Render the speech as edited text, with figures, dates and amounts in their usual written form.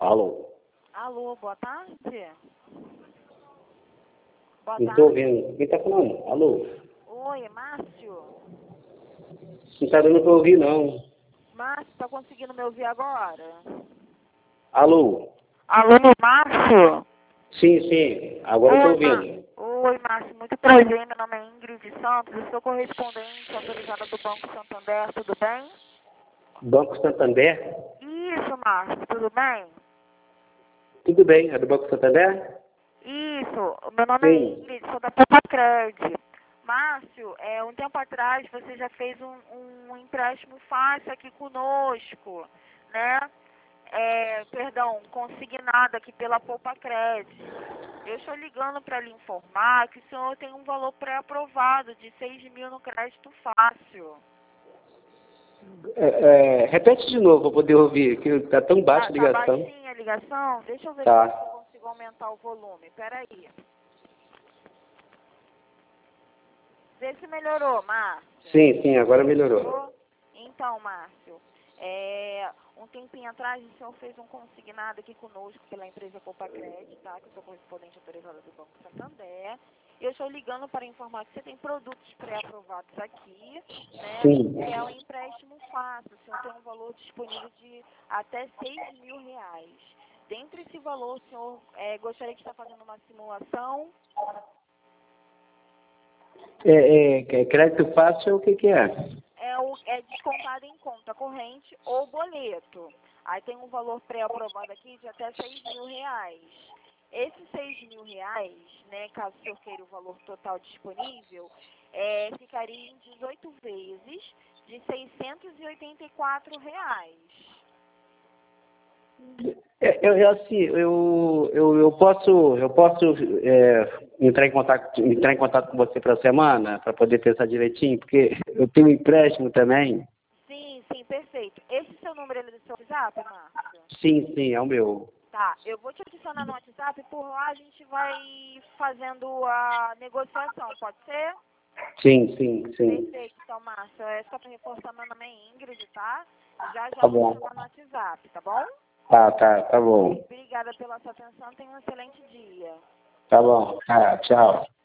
Alô? Alô, boa tarde. Boa Não tarde. estou ouvindo. Quem está falando? Alô? Oi, Márcio. Não está dando para ouvir, não. Márcio, tá conseguindo me ouvir agora? Alô? Alô, Márcio? Sim, sim. Agora estou ouvindo. Oi, Márcio, muito prazer. Meu nome é Ingrid Santos, eu sou correspondente autorizada do Banco Santander, tudo bem? Banco Santander? Isso, Márcio, tudo bem? Tudo bem. É do Banco Santander? Isso, o meu nome é Sim. Ingrid, sou da Popacred. Márcio, um tempo atrás você já fez um empréstimo fácil aqui conosco, né? Consignado aqui pela Popacred. Eu estou ligando para lhe informar que o senhor tem um valor pré-aprovado de 6.000 no crédito fácil. Repete de novo para poder ouvir, que está tão baixa a Tá ligação. baixinha a ligação? Deixa eu ver Tá. se eu consigo aumentar o volume. Peraí. Vê se melhorou, Márcio. Sim, sim, agora melhorou. Então, Márcio, um tempinho atrás o senhor fez um consignado aqui conosco pela empresa Popacred, tá? Que eu sou correspondente autorizada do Banco Santander. Eu estou ligando para informar que você tem produtos pré-aprovados aqui, né? Sim. Que é um empréstimo fácil. O senhor tem um valor disponível de até 6.000 reais. Dentro desse valor, o senhor gostaria de estar fazendo uma simulação? Crédito fácil, o que é? É descontado em conta corrente ou boleto. Aí tem um valor pré-aprovado aqui de até 6.000 reais. Esses 6.000 reais, né, caso o senhor queira o valor total disponível, ficaria em 18 vezes de 684 reais. Eu posso entrar em contato com você para a semana, para poder pensar direitinho, porque eu tenho um empréstimo também. Sim, perfeito. Esse seu número é do seu WhatsApp, Márcio? Sim, sim, é o meu. Tá, eu vou te adicionar no WhatsApp, por lá a gente vai fazendo a negociação, pode ser? Sim, sim, sim. Perfeito, então, Márcio, é só para reforçar, meu nome é Ingrid, tá? Já Tá vou te bom. chamar no WhatsApp, tá bom? Tá bom. Obrigada pela sua atenção, tenha um excelente dia. Tá bom. Tchau.